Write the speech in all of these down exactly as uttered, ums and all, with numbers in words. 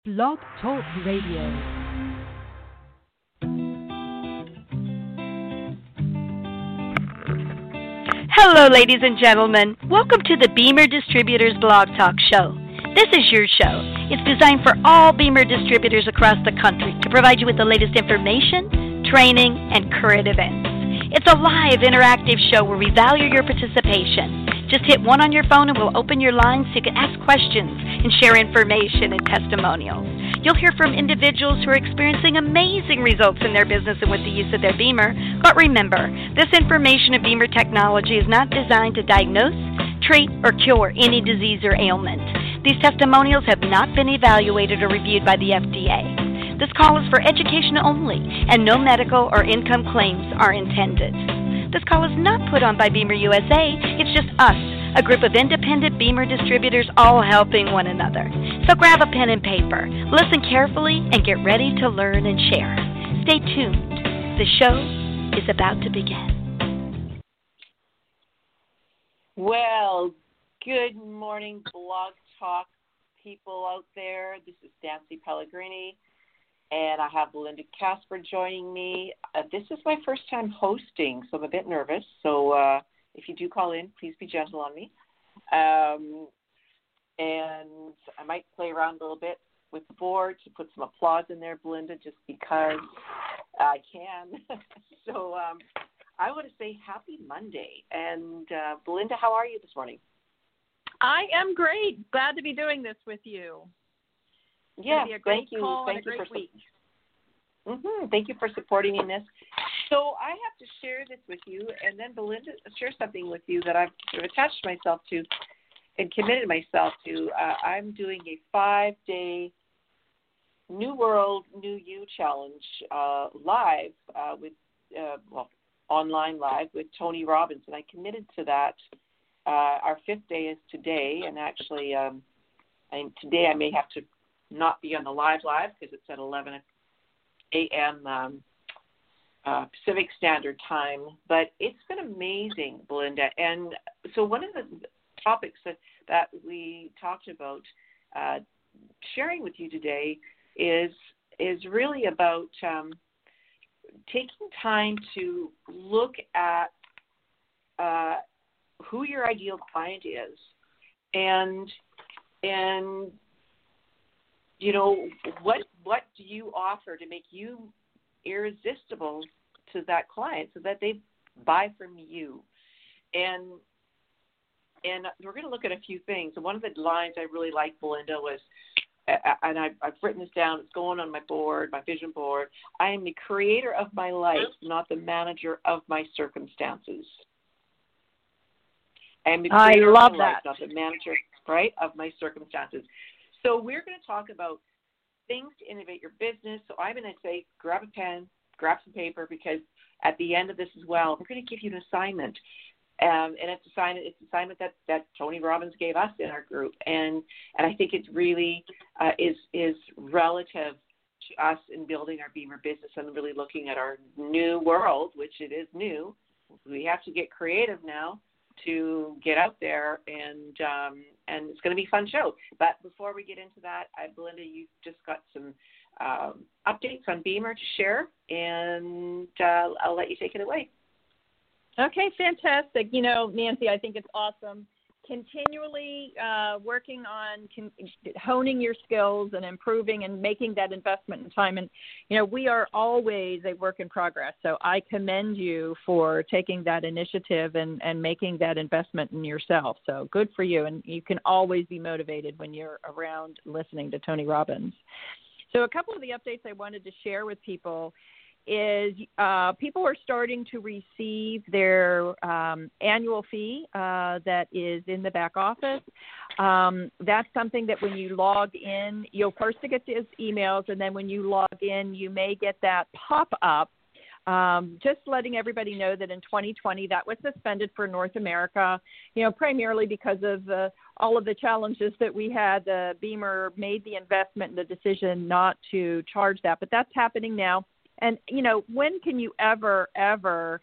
Blog Talk Radio. Hello, ladies and gentlemen. Welcome to the Beamer Distributors Blog Talk Show. This is your show. It's designed for all Beamer distributors across the country to provide you with the latest information, training, and current events. It's a live, interactive show where we value your participation. Just hit one on your phone and we'll open your lines so you can ask questions and share information and testimonials. You'll hear from individuals who are experiencing amazing results in their business and with the use of their Beamer. But remember, this information of Beamer technology is not designed to diagnose, treat, or cure any disease or ailment. These testimonials have not been evaluated or reviewed by the F D A. This call is for education only, and no medical or income claims are intended. This call is not put on by Beamer U S A. It's just us, a group of independent Beamer distributors all helping one another. So grab a pen and paper, listen carefully, and get ready to learn and share. Stay tuned. The show is about to begin. Well, good morning, Blog Talk people out there. This is Nancy Pellegrini. And I have Belinda Casper joining me. Uh, this is my first time hosting, so I'm a bit nervous. So uh, if you do call in, please be gentle on me. Um, and I might play around a little bit with the board to put some applause in there, Belinda, just because I can. so um, I want to say happy Monday. And uh, Belinda, how are you this morning? I am great. Glad to be doing this with you. Yeah, be a great thank you. Call thank and a you great for week. Mm-hmm. Thank you for supporting in this. So I have to share this with you, and then Belinda share something with you that I've sort of attached myself to and committed myself to. Uh, I'm doing a five-day New World, New You challenge uh, live uh, with uh, well online live with Tony Robbins, and I committed to that. Uh, our fifth day is today, and actually, um, I, today I may have to not be on the live live because it's at eleven a.m. Um, uh, Pacific Standard Time. But it's been amazing, Belinda. And so one of the topics that, that we talked about uh, sharing with you today is is really about um, taking time to look at uh, who your ideal client is and and you know, what what do you offer to make you irresistible to that client so that they buy from you? And and we're going to look at a few things. And one of the lines I really liked, Belinda, was, and I've, I've written this down, it's going on my board, my vision board, I am the creator of my life, not the manager of my circumstances. I am the creator I love of my that. life, not the manager, right, of my circumstances. So we're going to talk about things to innovate your business. So I'm going to say grab a pen, grab some paper, because at the end of this as well, we're going to give you an assignment. Um, and it's, assignment, it's an assignment that, that Tony Robbins gave us in our group. And and I think it really uh, is, is relative to us in building our Beamer business and really looking at our new world, which it is new. We have to get creative now to get out there, and um, and it's going to be a fun show. But before we get into that, I, Belinda, you've just got some um, updates on Beamer to share, and uh, I'll let you take it away. Okay, fantastic. You know, Nancy, I think it's awesome. Continually uh, working on con- honing your skills and improving and making that investment in time. And, you know, we are always a work in progress. So I commend you for taking that initiative and, and making that investment in yourself. So good for you. And you can always be motivated when you're around listening to Tony Robbins. So a couple of the updates I wanted to share with people is uh, people are starting to receive their um, annual fee uh, that is in the back office. Um, that's something that when you log in, you'll first get these emails, and then when you log in, you may get that pop-up. Um, just letting everybody know that in twenty twenty that was suspended for North America, you know, primarily because of uh, all of the challenges that we had. The Beamer made the investment and the decision not to charge that, but that's happening now. And, you know, when can you ever, ever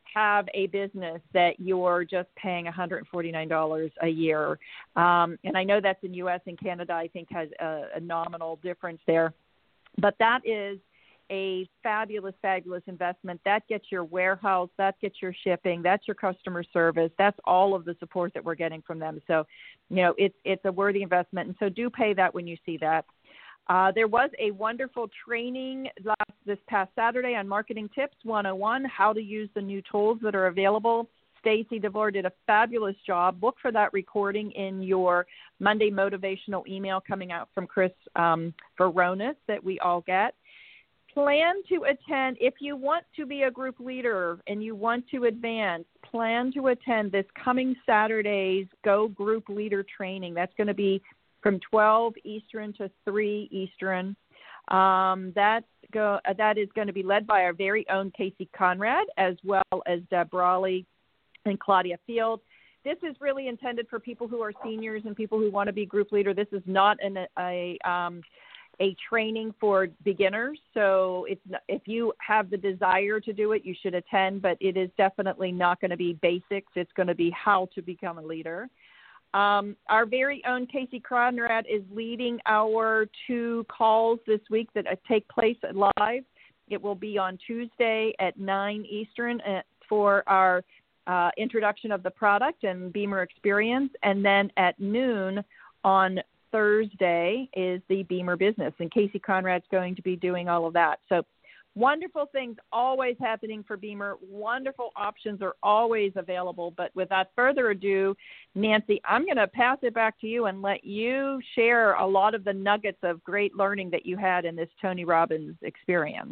have a business that you're just paying one hundred forty-nine dollars a year. Um, and I know that's in U S and Canada, I think has a, a nominal difference there. But that is a fabulous, fabulous investment. That gets your warehouse, that gets your shipping, that's your customer service, that's all of the support that we're getting from them. So, you know, it's it's a worthy investment. And so do pay that when you see that. Uh, there was a wonderful training last, this past Saturday on Marketing Tips one oh one, how to use the new tools that are available. Stacey DeVore did a fabulous job. Look for that recording in your Monday motivational email coming out from Chris um, Veronis that we all get. Plan to attend, if you want to be a group leader and you want to advance, plan to attend this coming Saturday's Go Group Leader Training. That's going to be from twelve Eastern to three Eastern. Um, that, go, uh, that is going to be led by our very own Casey Conrad, as well as Deb Brawley and Claudia Field. This is really intended for people who are seniors and people who want to be group leader. This is not an, a um, a training for beginners. So it's, if you have the desire to do it, you should attend, but it is definitely not going to be basics. It's going to be how to become a leader. Um, our very own Casey Conrad is leading our two calls this week that take place live. It will be on Tuesday at nine Eastern for our uh, introduction of the product and Beamer experience. And then at noon on Thursday is the Beamer business. And Casey Conrad's going to be doing all of that. So wonderful things always happening for Beamer. Wonderful options are always available. But without further ado, Nancy, I'm going to pass it back to you and let you share a lot of the nuggets of great learning that you had in this Tony Robbins experience.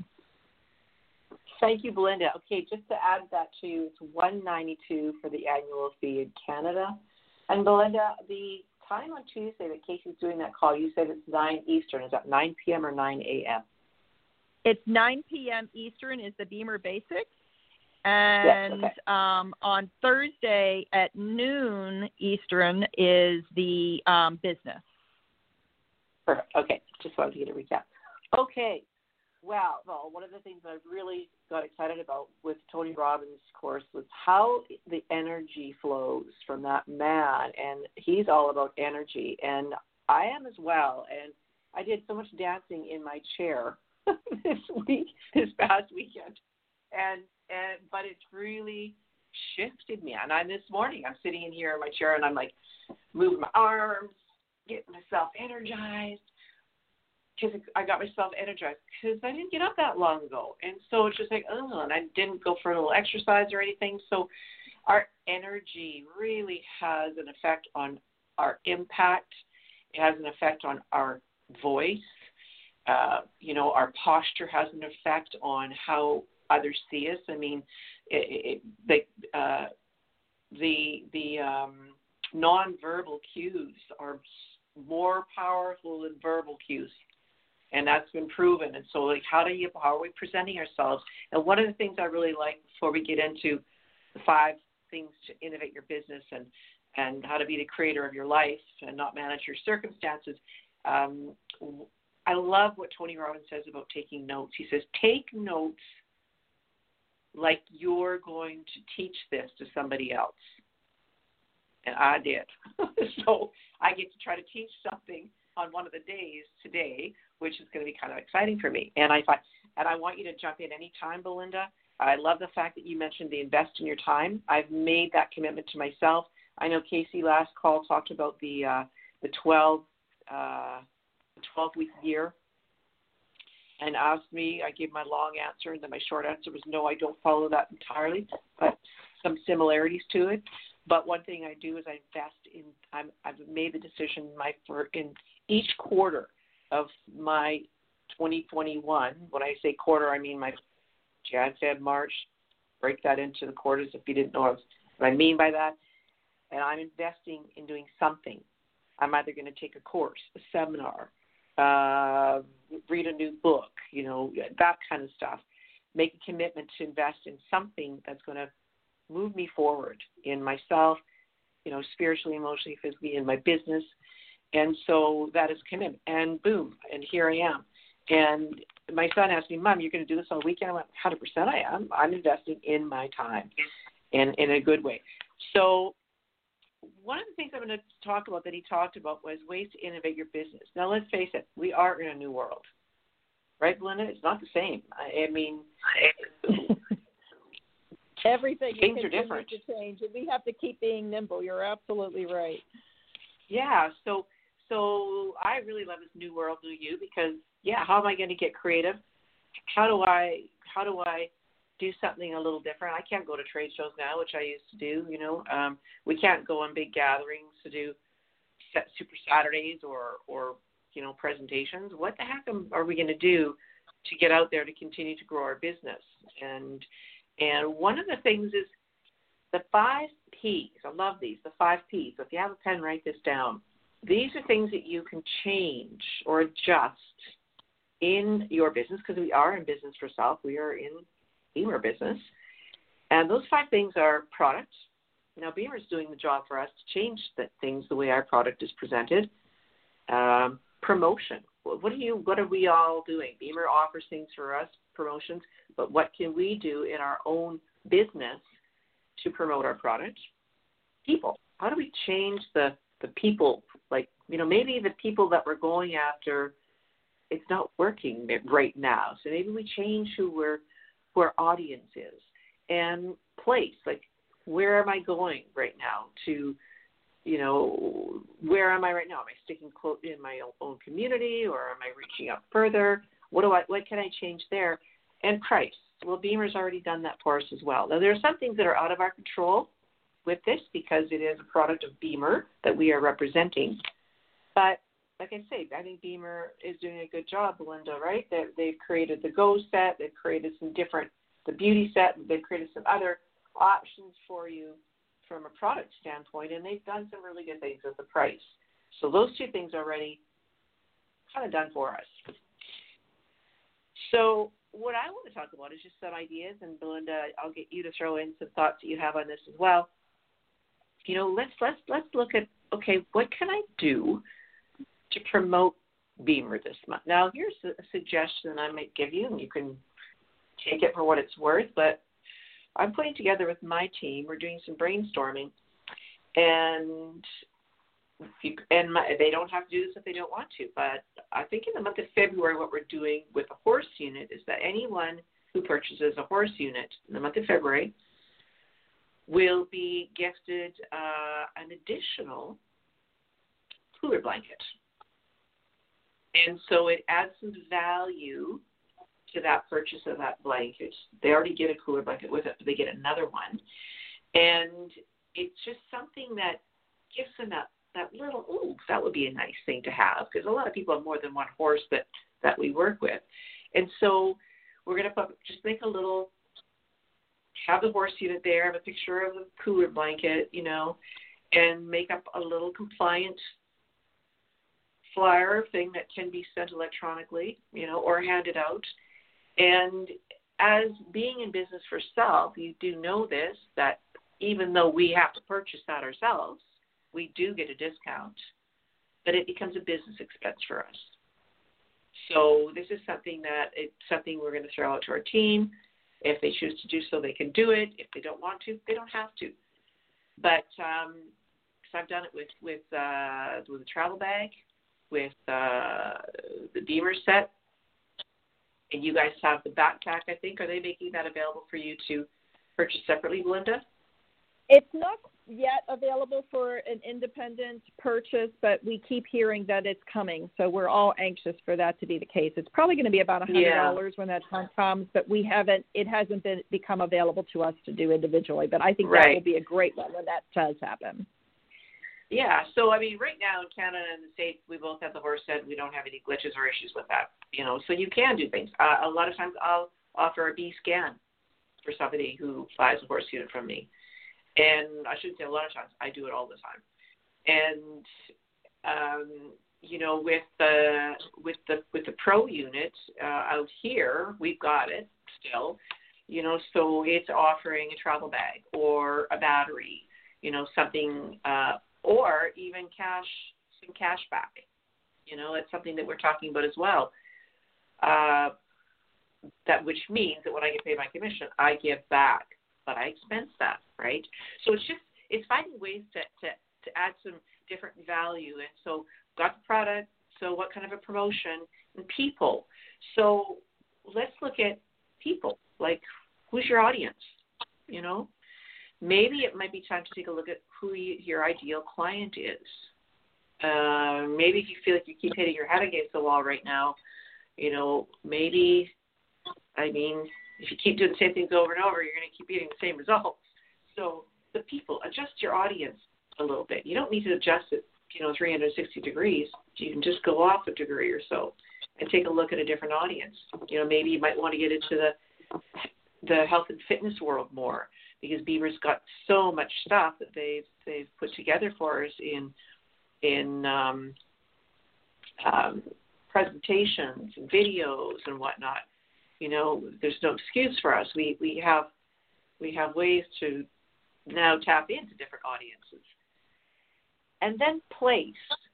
Thank you, Belinda. Okay, just to add that to you, it's one hundred ninety-two dollars for the annual fee in Canada. And Belinda, the time on Tuesday that Casey's doing that call, you said it's nine Eastern. Is that nine p.m. or nine a.m.? It's nine p.m. Eastern is the Beamer Basics. And yes, okay. um, on Thursday at noon Eastern is the um, business. Perfect. Okay. Just wanted to get a recap. Okay. Well, well, one of the things I really got excited about with Tony Robbins' course was how the energy flows from that man. And he's all about energy. And I am as well. And I did so much dancing in my chair this week, this past weekend. And, and, but it's really shifted me. And I'm this morning, I'm sitting in here in my chair and I'm like moving my arms, getting myself energized. Because I got myself energized because I didn't get up that long ago. And so it's just like, oh, and I didn't go for a little exercise or anything. So our energy really has an effect on our impact. It has an effect on our voice. Uh, you know, our posture has an effect on how others see us. I mean, it, it, the, uh, the, the um, nonverbal cues are more powerful than verbal cues. And that's been proven. And so, like, how do you, how are we presenting ourselves? And one of the things I really like before we get into the five things to innovate your business and, and how to be the creator of your life and not manage your circumstances, um, I love what Tony Robbins says about taking notes. He says, take notes like you're going to teach this to somebody else. And I did. So I get to try to teach something on one of the days today, which is going to be kind of exciting for me. And I and I want you to jump in anytime, Belinda. I love the fact that you mentioned the invest in your time. I've made that commitment to myself. I know Casey last call talked about the uh, the twelve uh, the twelve week year, and asked me. I gave my long answer, and then my short answer was no. I don't follow that entirely, but some similarities to it. But one thing I do is I invest in. I'm, I've made the decision my for in each quarter of my twenty twenty-one. When I say quarter, I mean my Jan, Feb, March. Break that into the quarters if you didn't know what I mean by that. And I'm investing in doing something. I'm either going to take a course, a seminar, uh, read a new book, you know, that kind of stuff. Make a commitment to invest in something that's going to move me forward in myself, you know, spiritually, emotionally, physically, in my business. And so that is commitment. And boom, and here I am. And my son asked me, Mom, you're going to do this on the weekend? I went, one hundred percent I am. I'm investing in my time in, in a good way. So one of the things I'm going to talk about that he talked about was ways to innovate your business. Now, let's face it, we are in a new world. Right, Belinda? It's not the same. I, I mean, everything things are different. To change, and we have to keep being nimble. You're absolutely right. Yeah, so so I really love this new world, new you, because yeah, how am I going to get creative? How do I how do I do something a little different? I can't go to trade shows now, which I used to do. You know, um, we can't go on big gatherings to do Super Saturdays or or you know presentations. What the heck are we going to do to get out there to continue to grow our business? And and one of the things is the five P's. I love these, the five P's. So if you have a pen, write this down. These are things that you can change or adjust in your business, because we are in business for self. We are in Beamer business. And those five things are product. Now, Beamer is doing the job for us to change the things the way our product is presented. Um, promotion. What are you? What are we all doing? Beamer offers things for us, promotions, but what can we do in our own business to promote our product? People. How do we change the, the people? Like, you know, maybe the people that we're going after, it's not working right now. So maybe we change who we're, who our audience is. And place, like, where am I going right now to, you know, where am I right now? Am I sticking close in my own community, or am I reaching out further? What do I, what can I change there? And price. Well, Beamer's already done that for us as well. Now, there are some things that are out of our control with this because it is a product of Beamer that we are representing. But like I say, I think Beamer is doing a good job, Belinda, right? They, they've created the Go set. They've created some different, the Beauty set. They've created some other options for you from a product standpoint, and they've done some really good things with the price. So those two things are already kind of done for us. So what I want to talk about is just some ideas, and Belinda, I'll get you to throw in some thoughts that you have on this as well. You know, let's let's let's look at, okay, what can I do to promote Beamer this month? Now, here's a suggestion I might give you, and you can take it for what it's worth, but I'm putting together with my team, we're doing some brainstorming, and you, and my, they don't have to do this if they don't want to, but I think in the month of February, what we're doing with a horse unit is that anyone who purchases a horse unit in the month of February will be gifted uh, an additional cooler blanket. And so it adds some value to that purchase of that blanket. They already get a cooler blanket with it, but they get another one. And it's just something that gives them that, that little, ooh, that would be a nice thing to have, because a lot of people have more than one horse that, that we work with. And so we're going to put, just make a little, have the horse unit there, have a picture of the cooler blanket, you know, and make up a little compliant flyer thing that can be sent electronically, you know, or handed out. And as being in business for self, you do know this, that even though we have to purchase that ourselves, we do get a discount, but it becomes a business expense for us. So this is something that it's something we're going to throw out to our team. If they choose to do so, they can do it. If they don't want to, they don't have to. But um, so I've done it with with uh, with a travel bag, with uh, the Beamer set, and you guys have the backpack, I think. Are they making that available for you to purchase separately, Belinda? It's not yet available for an independent purchase, but we keep hearing that it's coming. So we're all anxious for that to be the case. It's probably going to be about one hundred dollars yeah. when that time comes, but we haven't, it hasn't been become available to us to do individually. But I think right. that will be a great one when that does happen. Yeah, so I mean, right now in Canada and the States, we both have the horse set. We don't have any glitches or issues with that, you know. So you can do things. Uh, a lot of times, I'll offer a B scan for somebody who buys a horse unit from me, and I shouldn't say a lot of times. I do it all the time. And um, you know, with the with the with the Pro unit uh, out here, we've got it still, you know. So it's offering a travel bag or a battery, you know, something. Uh, Or even cash, some cash back. You know, it's something that we're talking about as well. Uh, that which means that when I get paid my commission, I give back, but I expense that, right? So it's just, it's finding ways to, to, to add some different value. And so got the product, so what kind of a promotion, and people. So let's look at people, like who's your audience, you know? Maybe it might be time to take a look at who you, your ideal client is. Uh, maybe if you feel like you keep hitting your head against the wall right now, you know, maybe, I mean, if you keep doing the same things over and over, you're going to keep getting the same results. So the people, adjust your audience a little bit. You don't need to adjust it, you know, three hundred sixty degrees. You can just go off a degree or so and take a look at a different audience. You know, maybe you might want to get into the the health and fitness world more, because Beamer's got so much stuff that they've they've put together for us in in um, um, presentations and videos and whatnot. You know, there's no excuse for us. We we have we have ways to now tap into different audiences. And then place.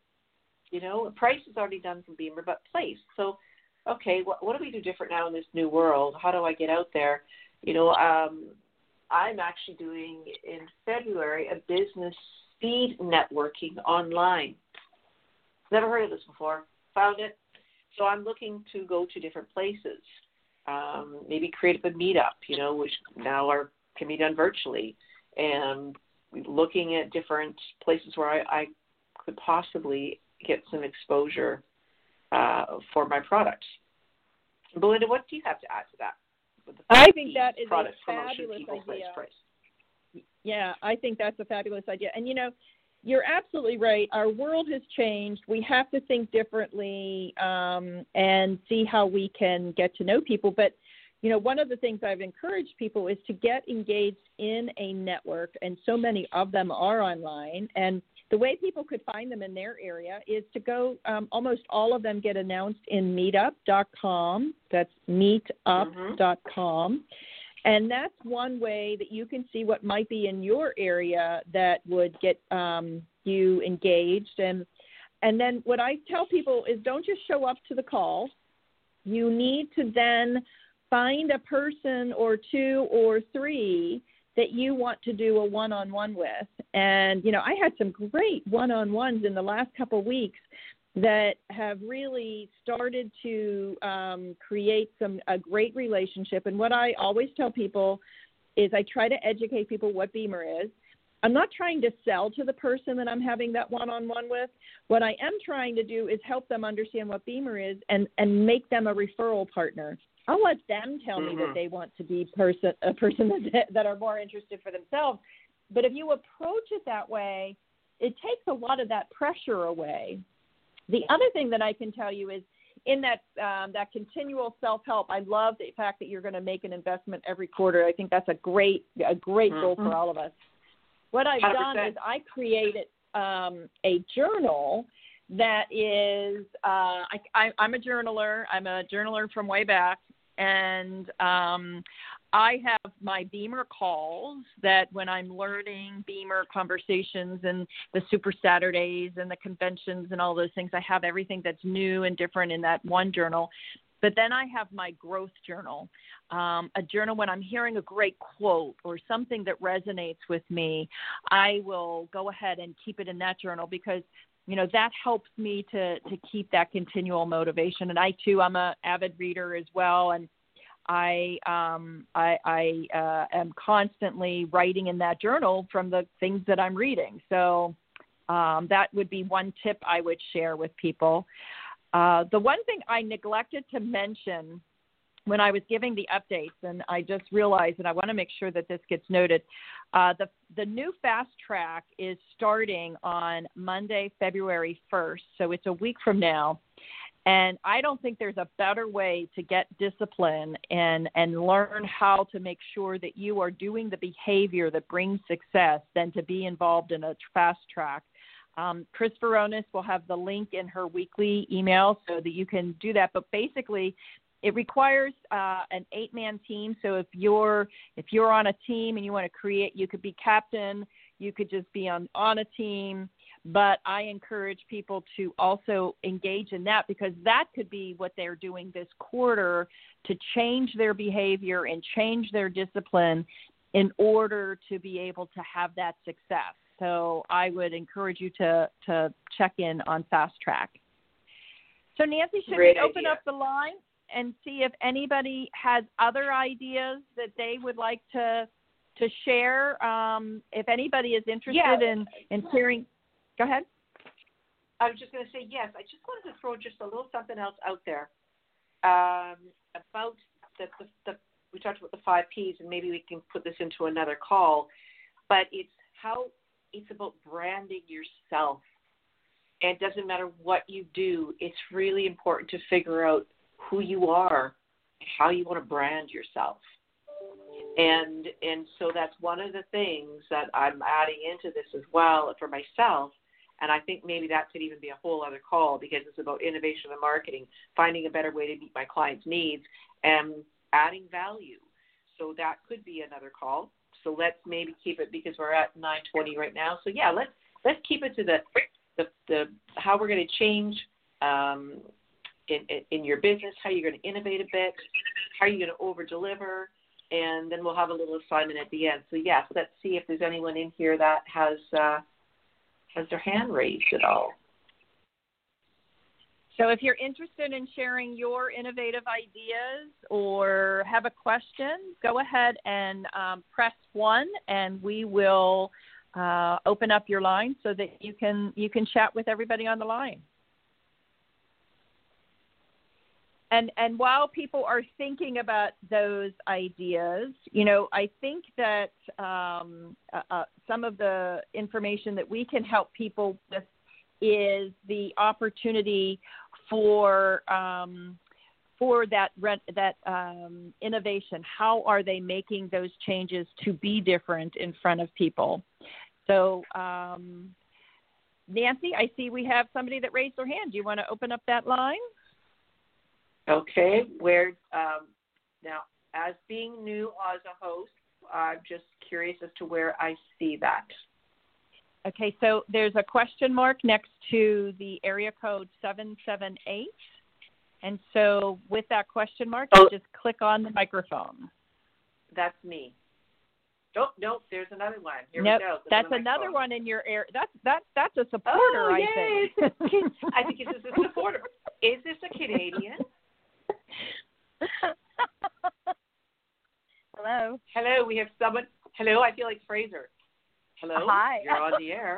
You know, price is already done from Beamer, but place. So, okay, what, what do we do different now in this new world? How do I get out there? You know, um, I'm actually doing in February a business speed networking online. Never heard of this before. Found it. So I'm looking to go to different places. Um, maybe create a meetup, you know, which now are can be done virtually, and looking at different places where I, I could possibly get some exposure uh, for my product. Belinda, what do you have to add to that? I think that is a fabulous people, idea. Place, price. Yeah, I think that's a fabulous idea. And, you know, you're absolutely right. Our world has changed. We have to think differently um, and see how we can get to know people. But, you know, one of the things I've encouraged people is to get engaged in a network, and so many of them are online. And the way people could find them in their area is to go, um, almost all of them get announced in meetup dot com. That's meetup dot com. Mm-hmm. And that's one way that you can see what might be in your area that would get um, you engaged. And and then what I tell people is don't just show up to the call. You need to then find a person or two or three that you want to do a one-on-one with. And, you know, I had some great one-on-ones in the last couple of weeks that have really started to um, create some a great relationship. And what I always tell people is I try to educate people what Beamer is. I'm not trying to sell to the person that I'm having that one-on-one with. What I am trying to do is help them understand what Beamer is and, and make them a referral partner. I'll let them tell mm-hmm. me that they want to be person a person that, that are more interested for themselves. But if you approach it that way, it takes a lot of that pressure away. The other thing that I can tell you is in that um, that continual self-help, I love the fact that you're going to make an investment every quarter. I think that's a great a great mm-hmm. goal for all of us. What I've one hundred percent done is I created um, a journal that is uh, I, I, I'm a journaler. I'm a journaler from way back. And um, I have my Beamer calls that when I'm learning Beamer conversations and the Super Saturdays and the conventions and all those things, I have everything that's new and different in that one journal. But then I have my growth journal, um, a journal when I'm hearing a great quote or something that resonates with me, I will go ahead and keep it in that journal because you know, that helps me to, to keep that continual motivation. And I, too, I'm an avid reader as well. And I um, I, I uh, am constantly writing in that journal from the things that I'm reading. So um, that would be one tip I would share with people. Uh, the one thing I neglected to mention when I was giving the updates, and I just realized, and I want to make sure that this gets noted, uh, the the new Fast Track is starting on Monday, February first, so it's a week from now. And I don't think there's a better way to get discipline and, and learn how to make sure that you are doing the behavior that brings success than to be involved in a Fast Track. Um, Chris Veronis will have the link in her weekly email so that you can do that. But basically, it requires uh, an eight-man team. So if you're if you're on a team and you want to create, you could be captain, you could just be on, on a team. But I encourage people to also engage in that, because that could be what they're doing this quarter to change their behavior and change their discipline in order to be able to have that success. So I would encourage you to, to check in on Fast Track. So Nancy, should Great we open idea. up the line and see if anybody has other ideas that they would like to to share? Um, if anybody is interested Yeah. in, in hearing, go ahead. I was just going to say, yes, I just wanted to throw just a little something else out there um, about the, the, the, we talked about the five Ps, and maybe we can put this into another call, but it's how it's about branding yourself. And it doesn't matter what you do. It's really important to figure out who you are and how you want to brand yourself. And and so that's one of the things that I'm adding into this as well for myself. And I think maybe that could even be a whole other call, because it's about innovation and marketing, finding a better way to meet my clients' needs and adding value. So that could be another call. So let's maybe keep it, because we're at nine twenty right now. So yeah, let's let's keep it to the the, the how we're going to change um, in, in in your business, how you're going to innovate a bit, how you're going to over deliver. And then we'll have a little assignment at the end. So, yes, let's see if there's anyone in here that has uh, has their hand raised at all. So if you're interested in sharing your innovative ideas or have a question, go ahead and um, press one, and we will uh, open up your line so that you can you can chat with everybody on the line. And and while people are thinking about those ideas, you know, I think that um, uh, uh, some of the information that we can help people with is the opportunity for um, for that rent, that um, innovation. How are they making those changes to be different in front of people? So, um, Nancy, I see we have somebody that raised their hand. Do you want to open up that line? Okay, where um, now, as being new as a host, I'm just curious as to where I see that. Okay, so there's a question mark next to the area code seven seven eight. And so with that question mark, oh, you just click on the microphone. That's me. Nope, nope, there's another one. Here nope, we go. That's another phone. one in your area. That's, that, that's a supporter, oh, I yay. think. I think this is a supporter. Is this a Canadian? Hello. Hello, we have someone. Hello, I feel like Fraser. Hello. Hi. You're on the air.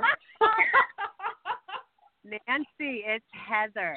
Nancy, it's Heather.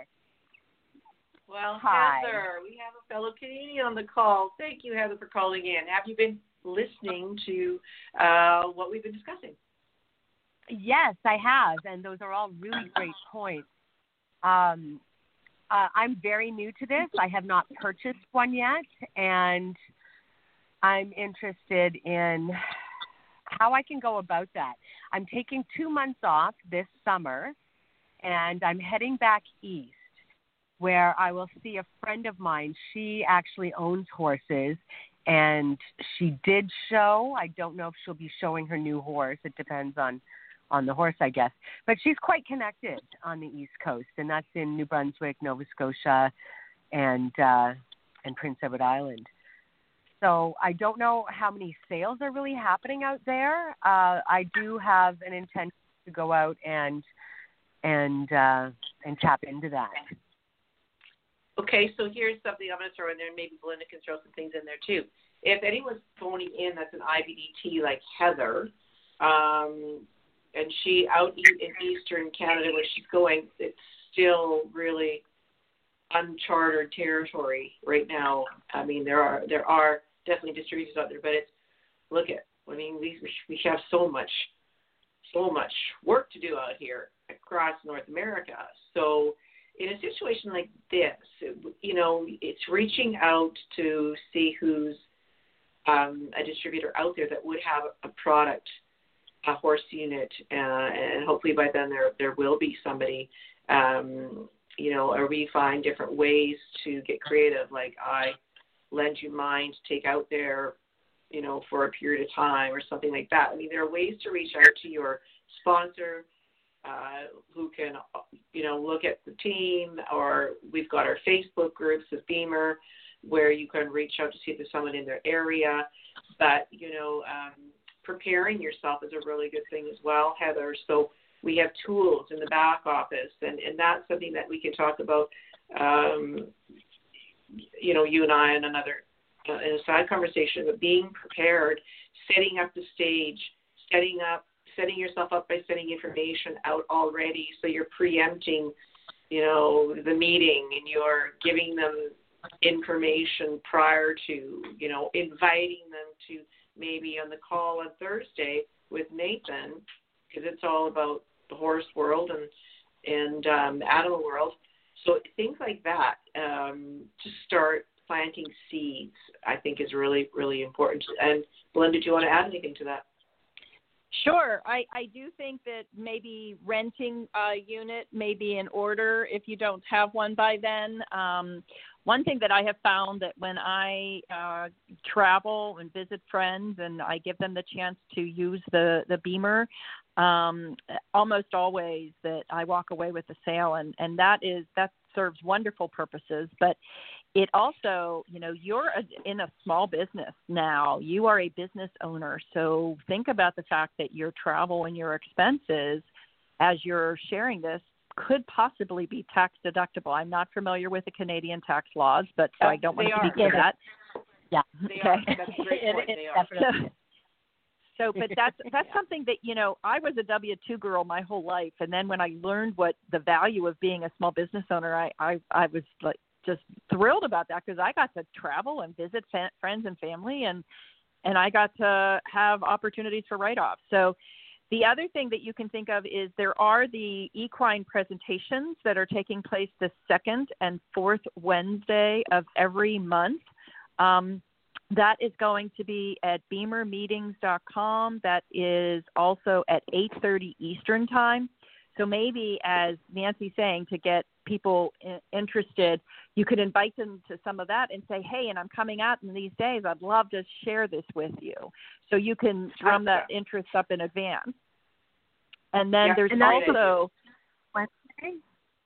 Well, Hi. Heather, we have a fellow Canadian on the call. Thank you, Heather, for calling in. Have you been listening to uh, what we've been discussing? Yes, I have, and those are all really great points. Um, uh, I'm very new to this. I have not purchased one yet, and I'm interested in how I can go about that. I'm taking two months off this summer, and I'm heading back east, where I will see a friend of mine. She actually owns horses, and she did show. I don't know if she'll be showing her new horse. It depends on, on the horse, I guess. But she's quite connected on the East Coast, and that's in New Brunswick, Nova Scotia, and uh, and Prince Edward Island. So I don't know how many sales are really happening out there. Uh, I do have an intention to go out and and uh, and tap into that. Okay, so here's something I'm going to throw in there, and maybe Belinda can throw some things in there too. If anyone's phoning in that's an I B D T like Heather, um, and she out in Eastern Canada where she's going, it's still really uncharted territory right now. I mean, there are there are definitely distributors out there, but it's look at. I mean, we we have so much so much work to do out here across North America. So in a situation like this, you know, it's reaching out to see who's um, a distributor out there that would have a product, a horse unit, uh, and hopefully by then there there will be somebody. Um, you know, or we find different ways to get creative, like I lend you mine to take out there, you know, for a period of time or something like that. I mean, there are ways to reach out to your sponsor uh, who can, you know, look at the team, or we've got our Facebook groups of Beamer where you can reach out to see if there's someone in their area. But, you know, um, preparing yourself is a really good thing as well, Heather. So we have tools in the back office, and, and that's something that we can talk about, um, you know, you and I in another, uh, in a side conversation, but being prepared, setting up the stage, setting up, setting yourself up by sending information out already, so you're preempting, you know, the meeting, and you're giving them information prior to, you know, inviting them to maybe on the call on Thursday with Nathan, because it's all about the horse world and and um, animal world. So things like that, um, to start planting seeds, I think is really, really important. And Belinda, do you want to add anything to that? Sure. I, I do think that maybe renting a unit may be in order if you don't have one by then. Um, one thing that I have found that when I uh, travel and visit friends and I give them the chance to use the, the Beamer, um, almost always that I walk away with a sale, and, and that is that serves wonderful purposes. But it also, you know, you're a, in a small business now. You are a business owner. So think about the fact that your travel and your expenses as you're sharing this could possibly be tax deductible. I'm not familiar with the Canadian tax laws, but so I don't want to speak to that. Yeah, they okay. are. That's a great point. They are. So, so, but that's that's something that, you know, I was a W two girl my whole life, and then when I learned what the value of being a small business owner, I I, I was like just thrilled about that, because I got to travel and visit fa- friends and family, and and I got to have opportunities for write-offs. So the other thing that you can think of is there are the equine presentations that are taking place the second and fourth Wednesday of every month. Um, that is going to be at beamer meetings dot com. That is also at eight thirty Eastern time. So maybe, as Nancy's saying, to get people interested, you could invite them to some of that and say, hey, and I'm coming out in these days. I'd love to share this with you. So you can drum that interest up in advance. And then yeah, there's and also Wednesday.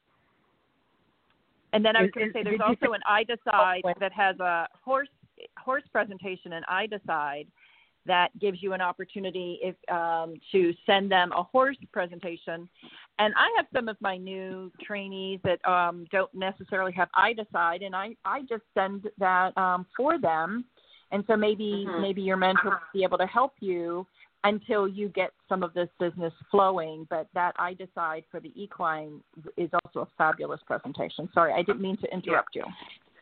And then I was going to say there's also an I Decide that has a horse horse presentation, and I Decide that gives you an opportunity if um, to send them a horse presentation. And I have some of my new trainees that um, don't necessarily have I Decide, and I, I just send that um, for them. And so maybe mm-hmm. maybe your mentor will be able to help you until you get some of this business flowing. But that I Decide for the equine is also a fabulous presentation. Sorry, I didn't mean to interrupt you.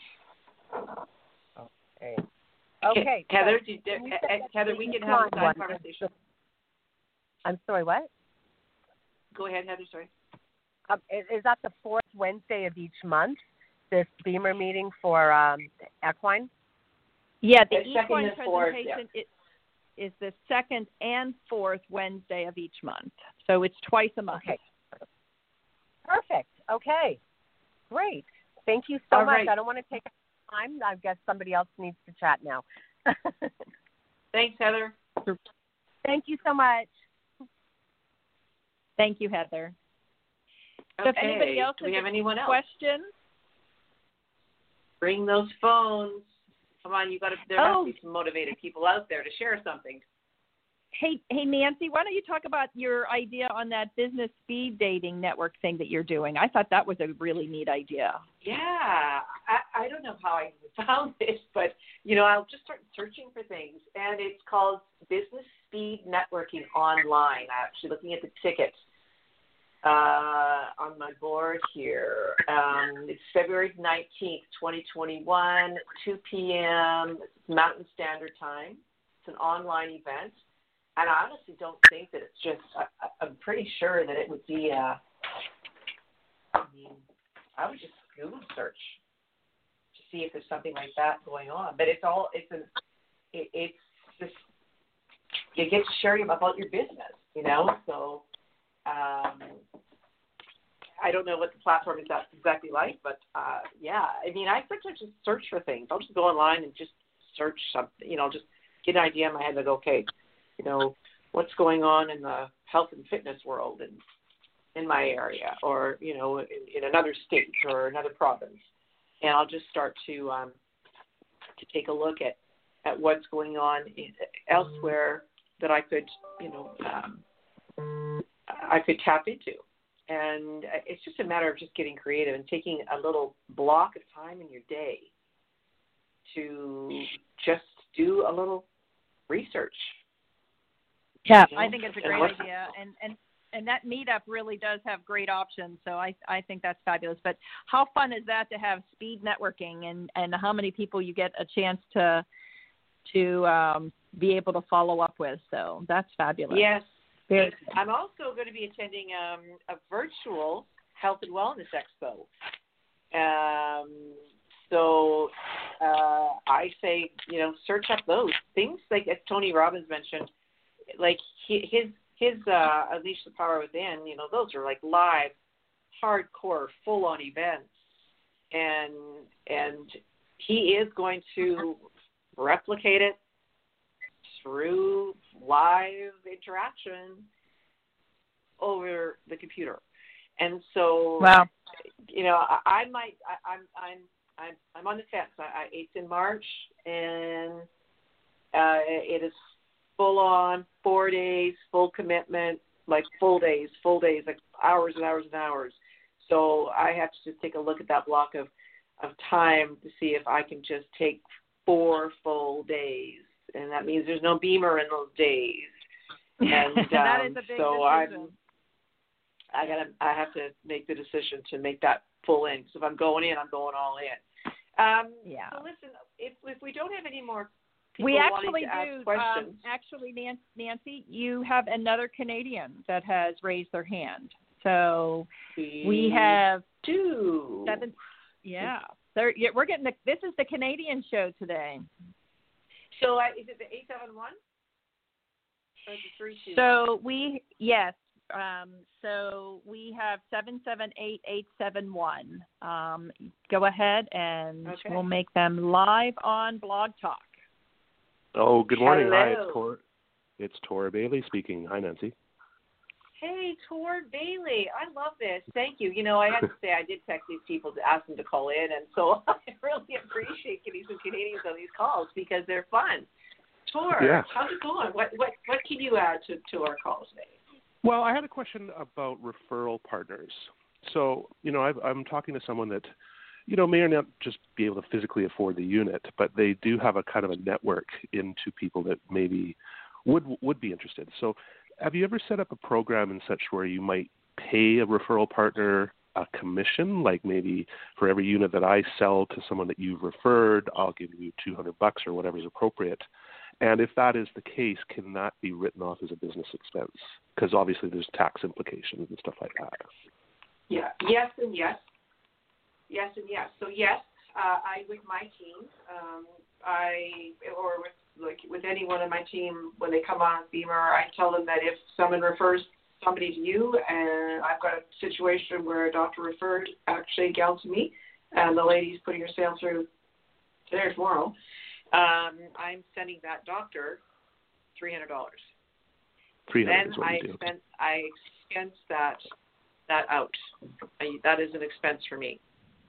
Okay. Okay, Heather, so, did, uh, Heather, we can have a side conversation. I'm sorry, what? Go ahead, Heather, sorry. Um, is, is that the fourth Wednesday of each month, this Beamer meeting for um, equine? Yeah, the it's equine presentation fourth, yeah. is, is the second and fourth Wednesday of each month. So it's twice a month. Okay. Perfect. Okay. Great. Thank you so All much. right. I don't want to take time. I guess somebody else needs to chat now. Thanks, Heather. Thank you so much. Thank you, Heather. Okay. So if anybody else Do we has have anyone else? Questions? Bring those phones. Come on, you got to. There oh. must be some motivated people out there to share something. Hey, hey, Nancy, why don't you talk about your idea on that business speed dating network thing that you're doing? I thought that was a really neat idea. Yeah, I, I don't know how I found this, but, you know, I'll just start searching for things, and it's called Business Speed Networking Online. I'm actually looking at the tickets uh, on my board here. Um, it's February nineteenth, twenty twenty-one, two p.m. Mountain Standard Time. It's an online event. And I honestly don't think that it's just, I, I'm pretty sure that it would be, uh, I mean, I would just Google search to see if there's something like that going on. But it's all, it's an, it, it's just, you get to share about your business, you know? So um, I don't know what the platform is exactly like, but uh, yeah, I mean, I sometimes just search for things. I'll just go online and just search something, you know, just get an idea in my head, like, okay, you know, what's going on in the health and fitness world, and in my area, or you know, in, in another state or another province, and I'll just start to um, to take a look at, at what's going on in, elsewhere that I could, you know, um, I could tap into. And it's just a matter of just getting creative and taking a little block of time in your day to just do a little research. Yeah, you know? I think it's a great idea. And, and and that meetup really does have great options. So I, I think that's fabulous. But how fun is that to have speed networking, and, and how many people you get a chance to to um, be able to follow up with. So that's fabulous. Yes. Very I'm also going to be attending um, a virtual health and wellness expo. Um, so uh, I say, you know, search up those things like as Tony Robbins mentioned, like he, his his uh, Unleash the Power Within. You know, those are like live, hardcore, full-on events, and and he is going to replicate it through live interaction over the computer. And so, wow. you know, I, I might, I, I'm, I'm, I'm, I'm on the fence. I, I, it's in March, and uh, it is full on, four days, full commitment, like full days, full days, like hours and hours and hours. So I have to just take a look at that block of, of time to see if I can just take four full days. And that means there's no Beamer in those days. And um, that is a big so decision. I'm, I gotta, I have to make the decision to make that full in. So if I'm going in, I'm going all in. Um, yeah. So listen, if if we don't have any more people we actually wanting to ask do. questions, Um, actually, Nancy, you have another Canadian that has raised their hand. So we, we have two. seven. Yeah, They're, yeah, we're getting the. This is the Canadian show today. So uh, is it the eight seven one? Or the three two? So we yes. Um, so we have seven seven eight eight seven one. Um, go ahead and okay. we'll make them live on Blog Talk. Oh, good morning. Hello. Hi, it's Tor. It's Tor Bailey speaking. Hi, Nancy. Hey, Tor Bailey. I love this. Thank you. You know, I have to say I did text these people to ask them to call in, and so I really appreciate getting some Canadians on these calls because they're fun. Tor, yeah. how's it going? What what what can you add to, to our calls today? Well, I had a question about referral partners. So, you know, I've, I'm talking to someone that, you know, may or not just be able to physically afford the unit, but they do have a kind of a network into people that maybe would would be interested. So have you ever set up a program in such where you might pay a referral partner a commission, like maybe for every unit that I sell to someone that you've referred, I'll give you two hundred bucks or whatever is appropriate? And if that is the case, can that be written off as a business expense? Because obviously there's tax implications and stuff like that. Yeah. Yes and yes. Yes and yes. So yes, uh, I with my team, um, I or with like with anyone on my team when they come on Beamer, I tell them that if someone refers somebody to you, and I've got a situation where a doctor referred actually a gal to me, and the lady's putting her sale through today or tomorrow. Um, I'm sending that doctor three hundred dollars. Three hundred Then is what I you do. expense I expense that that out. I, that is an expense for me.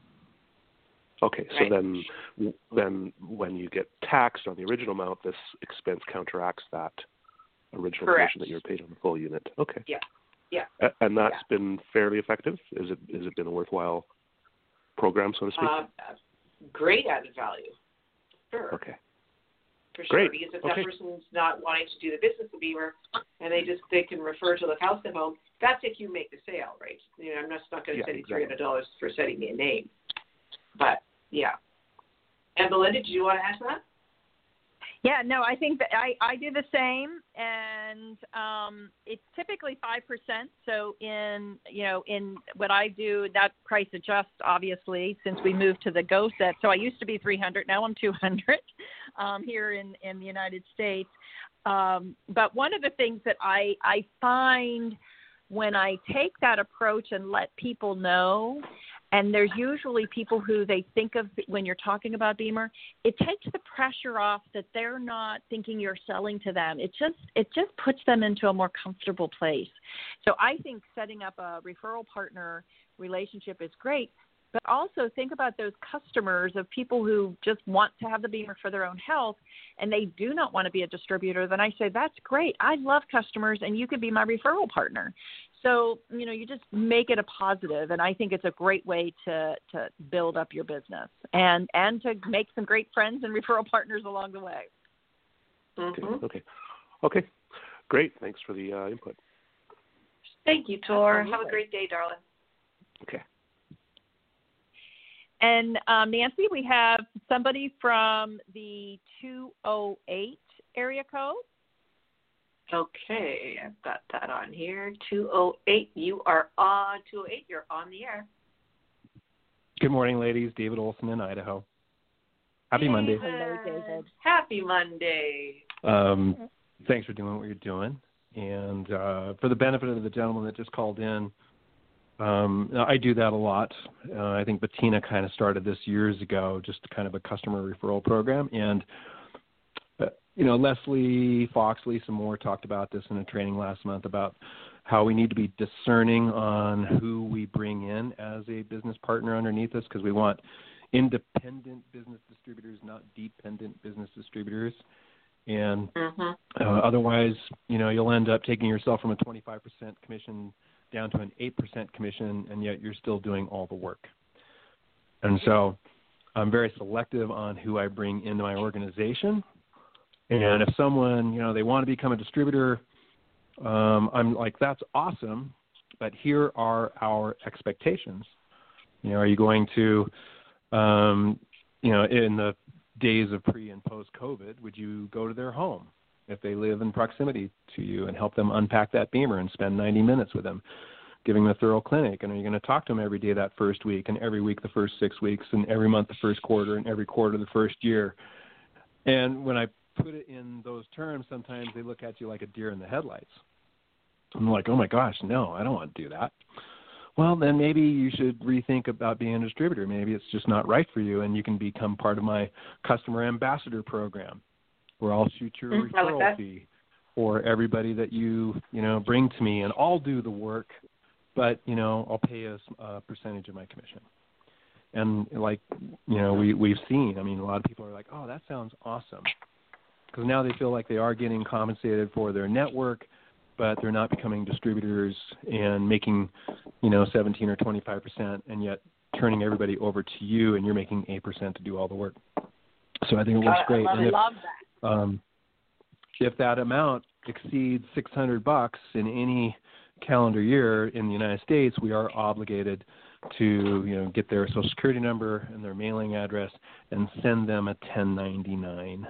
Okay, so Right. then then when you get taxed on the original amount, this expense counteracts that original Correct. portion that you're paid on the full unit. Okay. Yeah. Yeah. A- and that's Yeah. been fairly effective? Is it has it been a worthwhile program, so to speak? Uh, great added value. Sure. Okay. For sure. Great. Because if Okay. that person's not wanting to do the business of Beamer and they just they can refer to the house at home, that's if you make the sale, right? You know, I'm just not going to Yeah, send you exactly. three hundred dollars for sending me a name. But yeah. And Belinda, did you want to add to that? Yeah, no, I think that I, I do the same, and um, it's typically five percent. So in, you know, in what I do, that price adjusts, obviously, since we moved to the Go set. So I used to be three hundred, now I'm two hundred um, here in, in the United States. Um, but one of the things that I, I find when I take that approach and let people know, And there's usually people who they think of when you're talking about Beamer, it takes the pressure off that they're not thinking you're selling to them. It just it just puts them into a more comfortable place. So I think setting up a referral partner relationship is great, but also think about those customers of people who just want to have the Beamer for their own health and they do not want to be a distributor. Then I say, that's great. I love customers and you could be my referral partner. So, you know, you just make it a positive, and I think it's a great way to, to build up your business and, and to make some great friends and referral partners along the way. Mm-hmm. Okay. okay. Okay. Great. Thanks for the uh, input. Thank you, Tor. Have a great day, darling. Okay. And um, Nancy, we have somebody from the two oh eight area code. Okay, I've got that on here. two oh eight, you are on. two oh eight, you're on the air. Good morning, ladies. David Olson in Idaho. Happy David. Monday. Hello, David. Happy Monday. Um, thanks for doing what you're doing. And uh, for the benefit of the gentleman that just called in, um, I do that a lot. Uh, I think Bettina kind of started this years ago, just kind of a customer referral program. And You know, Leslie Fox, Lisa Moore talked about this in a training last month about how we need to be discerning on who we bring in as a business partner underneath us, because we want independent business distributors, not dependent business distributors. And mm-hmm. uh, otherwise, you know, you'll end up taking yourself from a twenty-five percent commission down to an eight percent commission, and yet you're still doing all the work. And so I'm very selective on who I bring into my organization. And if someone, you know, they want to become a distributor, um, I'm like, that's awesome, but here are our expectations. You know, are you going to, um, you know, in the days of pre and post-COVID, would you go to their home if they live in proximity to you and help them unpack that Beamer and spend ninety minutes with them, giving them a thorough clinic? And are you going to talk to them every day that first week, and every week the first six weeks, and every month the first quarter, and every quarter the first year? And when I put it in those terms, sometimes they look at you like a deer in the headlights. I'm like, oh my gosh, no, I don't want to do that. Well, then maybe you should rethink about being a distributor. Maybe it's just not right for you, and you can become part of my customer ambassador program, where I'll shoot your mm, referral like fee for everybody that you, you know, bring to me, and I'll do the work, but, you know, I'll pay a, a percentage of my commission. And like, you know, we, we've seen, I mean, a lot of people are like, oh, that sounds awesome. Because now they feel like they are getting compensated for their network, but they're not becoming distributors and making, you know, seventeen or twenty-five percent, and yet turning everybody over to you, and you're making eight percent to do all the work. So I think it works great. I and if, love that. Um, if that amount exceeds six hundred bucks in any calendar year in the United States, we are obligated to, you know, get their Social Security number and their mailing address and send them a ten ninety-nine.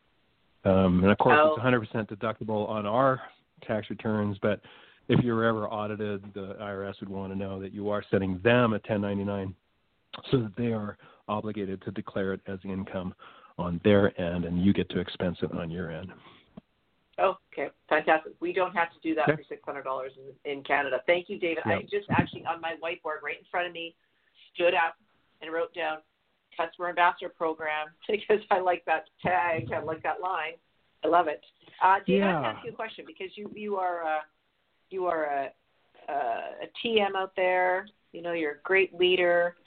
Um, and, of course, oh. it's one hundred percent deductible on our tax returns, but if you're ever audited, the I R S would want to know that you are sending them a ten ninety-nine so that they are obligated to declare it as income on their end, and you get to expense it on your end. Oh, okay, fantastic. We don't have to do that okay. for six hundred dollars in, in Canada. Thank you, David. Yep. I just actually, on my whiteboard right in front of me, stood up and wrote down Customer Ambassador Program because I like that tag. I like that line. I love it. Uh, David, yeah. I have to ask you a question because you, you are, uh, you are a, a, a T M out there. You know, you're a great leader.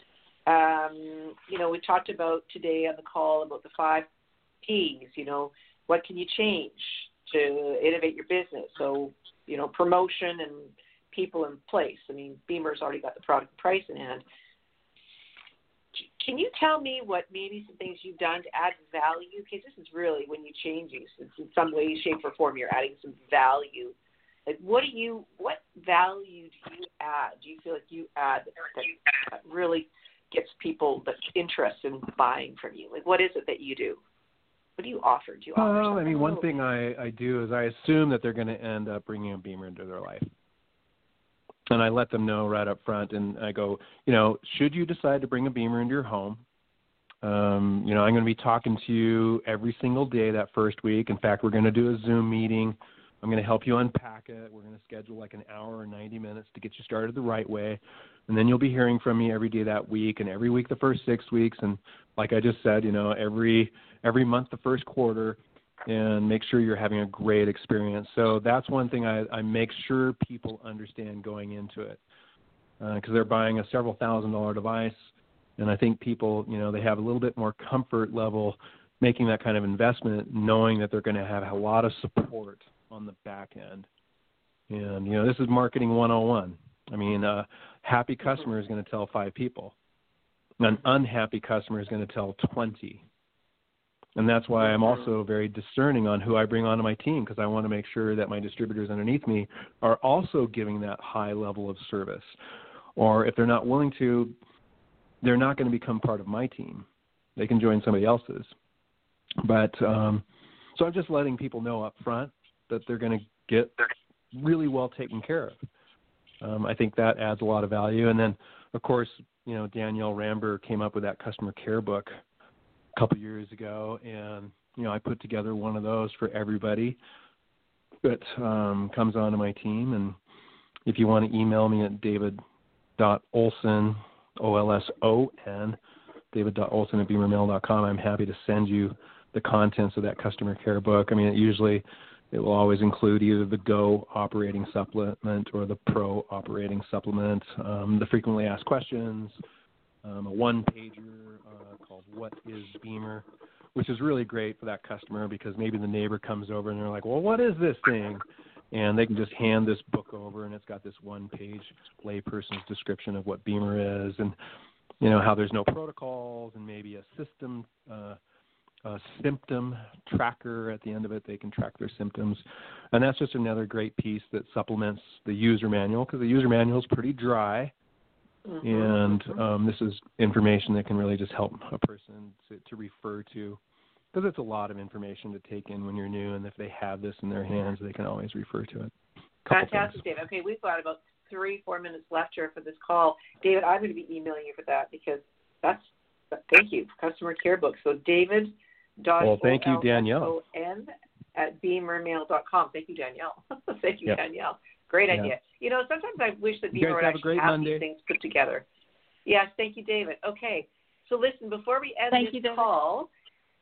Um, you know, we talked about today on the call about the five P's. You know, what can you change to innovate your business? So, you know, promotion and people in place. I mean, Beamer's already got the product price in hand. Can you tell me what maybe some things you've done to add value? Because this is really when you change these, it's in some way, shape, or form, you're adding some value. Like, what do you, what value do you add? Do you feel like you add that, that really gets people the interest in buying from you? Like, what is it that you do? What do you offer? Do you offer Well, I mean, one little? thing I, I do is I assume that they're going to end up bringing a Beamer into their life. And I let them know right up front, and I go, you know, should you decide to bring a Beamer into your home, um, you know, I'm going to be talking to you every single day that first week. In fact, we're going to do a Zoom meeting I'm going to help you unpack it. We're going to schedule like an hour or ninety minutes to get you started the right way. And then you'll be hearing from me every day that week and every week the first six weeks. And like I just said, you know, every every month the first quarter, and make sure you're having a great experience. So that's one thing I, I make sure people understand going into it, because uh, they're buying a several thousand dollar device. And I think people, you know, they have a little bit more comfort level making that kind of investment, knowing that they're going to have a lot of support on the back end. And, you know, this is marketing one oh one. I mean, a happy customer is going to tell five people. An unhappy customer is going to tell twenty. And that's why I'm also very discerning on who I bring onto my team, because I want to make sure that my distributors underneath me are also giving that high level of service. Or if they're not willing to, they're not going to become part of my team. They can join somebody else's. But um, so I'm just letting people know up front that they're going to get really well taken care of. Um, I think that adds a lot of value. And then, of course, you know, Danielle Ramber came up with that customer care book a couple years ago, and you know, I put together one of those for everybody that um, comes onto my team. And if you want to email me at david dot olson, O L S O N, david dot olson at beamer mail dot com, I'm happy to send you the contents of that customer care book. I mean, it usually it will always include either the Go operating supplement or the Pro operating supplement, um, the frequently asked questions, um, a one-pager uh, called What is Beamer, which is really great for that customer because maybe the neighbor comes over and they're like, well, what is this thing? And they can just hand this book over, and it's got this one-page layperson's description of what Beamer is and, you know, how there's no protocols and maybe a system uh a symptom tracker at the end of it. They can track their symptoms. And that's just another great piece that supplements the user manual, because the user manual is pretty dry. Mm-hmm. And um, this is information that can really just help a person to, to refer to, because it's a lot of information to take in when you're new. And if they have this in their hands, they can always refer to it. Fantastic, David. Okay, we've got about three, four minutes left here for this call. David, I'm going to be emailing you for that because that's, thank you, customer care book. So David, Well, thank you, Danielle. At beamer mail dot com. Thank you, Danielle. Thank you, yep. Danielle. Great yeah. idea. You know, sometimes I wish that you Beamer would have actually have Monday. These things put together. Yes, thank you, David. Okay, so listen, before we end thank this you, call,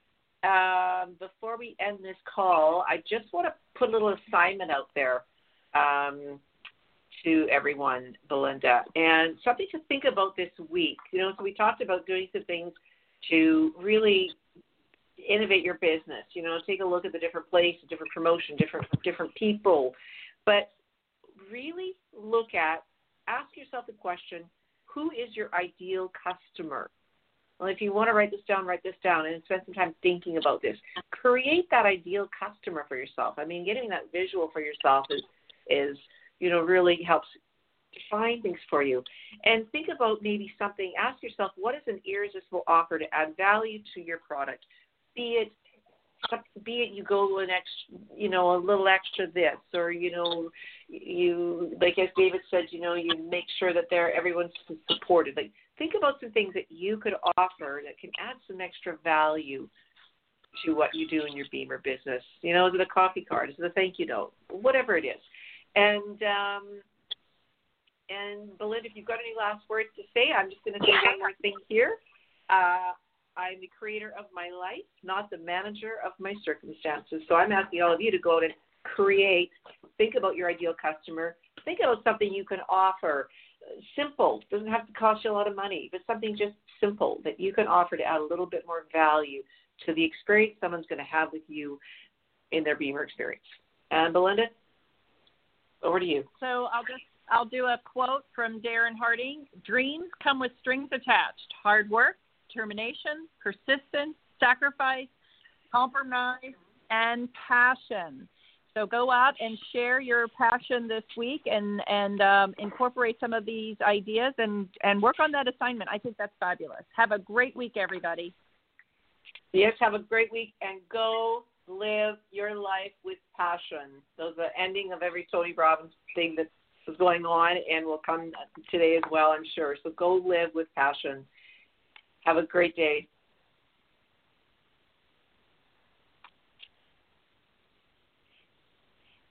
um, before we end this call, I just want to put a little assignment out there um, to everyone, Belinda, and something to think about this week. You know, so we talked about doing some things to really innovate your business, you know, take a look at the different places, different promotion, different different people, but really look at, ask yourself the question, who is your ideal customer? Well, if you want to write this down, write this down and spend some time thinking about this. Create that ideal customer for yourself. I mean, getting that visual for yourself is, is you know, really helps define things for you. And think about maybe something, ask yourself, what is an irresistible offer to add value to your product? Be it, be it you go an extra, you know, a little extra this, or you know, you like as David said, you know, you make sure that they're everyone's supported. Like think about some things that you could offer that can add some extra value to what you do in your Beamer business. You know, is it a coffee card? Is it a thank you note? Whatever it is. And um, and Belinda, if you've got any last words to say, I'm just going to say one more thing here. Uh, I'm the creator of my life, not the manager of my circumstances. So I'm asking all of you to go out and create, think about your ideal customer, think about something you can offer. Simple, doesn't have to cost you a lot of money, but something just simple that you can offer to add a little bit more value to the experience someone's going to have with you in their Beamer experience. And Belinda, over to you. So I'll just, I'll do a quote from Darren Harding. Dreams come with strings attached, hard work, determination, persistence, sacrifice, compromise, and passion. So go out and share your passion this week and, and um, incorporate some of these ideas and, and work on that assignment. I think that's fabulous. Have a great week, everybody. Yes, have a great week and go live your life with passion. So the ending of every Tony Robbins thing that is going on and will come today as well, I'm sure. So go live with passion. Have a great day.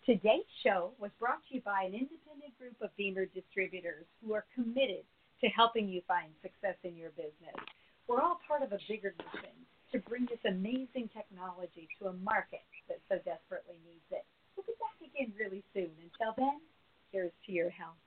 Today's show was brought to you by an independent group of Beamer distributors who are committed to helping you find success in your business. We're all part of a bigger mission to bring this amazing technology to a market that so desperately needs it. We'll be back again really soon. Until then, here's to your health.